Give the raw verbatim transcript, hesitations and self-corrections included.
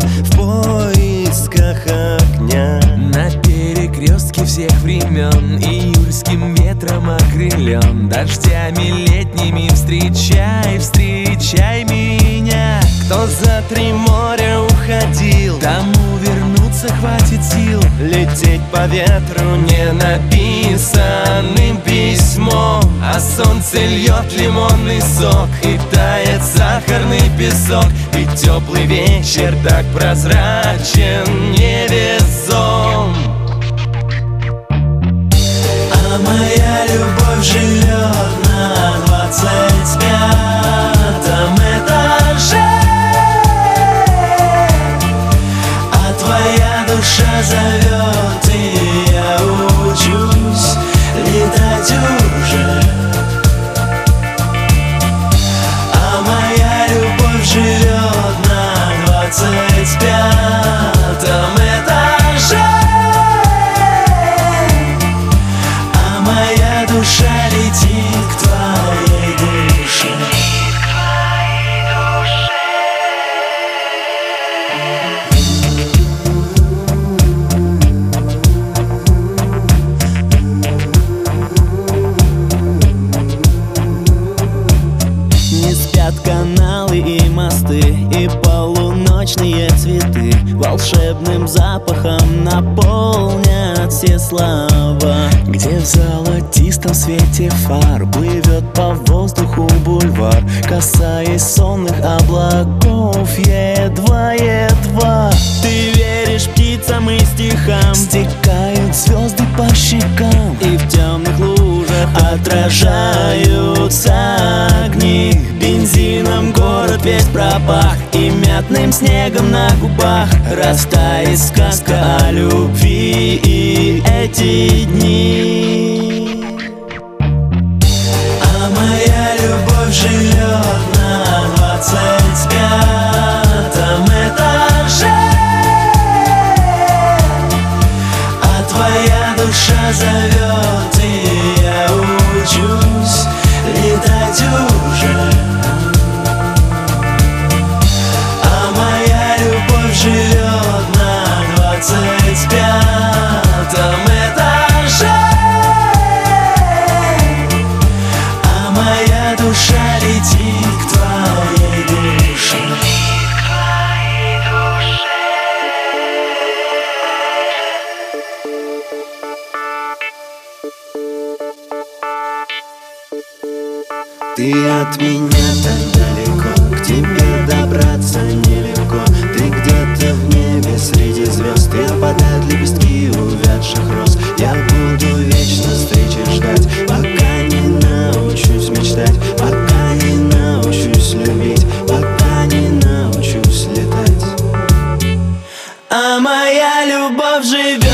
в поисках огня. На перекрестке всех времен июльским ветром окрылен, дождями летними встречай, встречай меня. Кто за три моря уходил, тому вернуться хватит сил. лететь по ветру не написанным письмом, а солнце льет лимонный сок и тает сахарный песок. И теплый вечер так прозрачен, невесом. А моя любовь живет на двадцать пятом этаже, а твоя душа зовет, и я учусь летать уже. А моя любовь живет на двадцать пятом этаже, а моя душа летит к твоей душе. Не спят каналы и мосты, и полуночные цветы волшебным запахом наполнят все слова. Где в золотистом свете фар плывет по воздуху бульвар, касаясь сонных облаков едва-едва. Ты веришь птицам и стихам, стекают звезды по щекам, и в темных лужах отражаются огни. Бензином город весь пропах, и мятным снегом на губах растает сказка о любви и эти дни. А моя любовь живет на двадцать пятом этаже, а твоя душа зовет, и я учусь летать уже. А моя любовь живет на двадцать пятом этаже, а моя душа летит к твоей душе. Ты от меня так далеко, к тебе добраться нелегко. Ты где-то в небе среди звезд, и опадают лепестки увядших роз. Я буду вечно встречи ждать, пока не научусь мечтать, пока не научусь любить, пока не научусь летать. А моя любовь живет